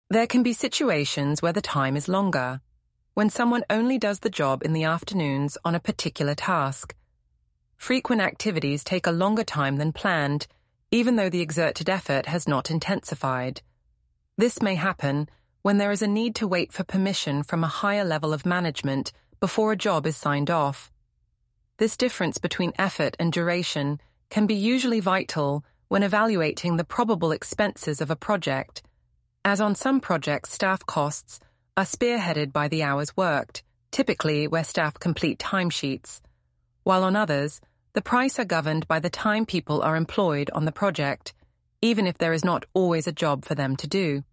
There can be situations where the time is longer, when someone only does the job in the afternoons on a particular task. Frequent activities take a longer time than planned, even though the exerted effort has not intensified. This may happen when there is a need to wait for permission from a higher level of management before a job is signed off. This difference between effort and duration can be usually vital when evaluating the probable expenses of a project, as on some projects staff costs are spearheaded by the hours worked, typically where staff complete timesheets, while on others, the price are governed by the time people are employed on the project, even if there is not always a job for them to do.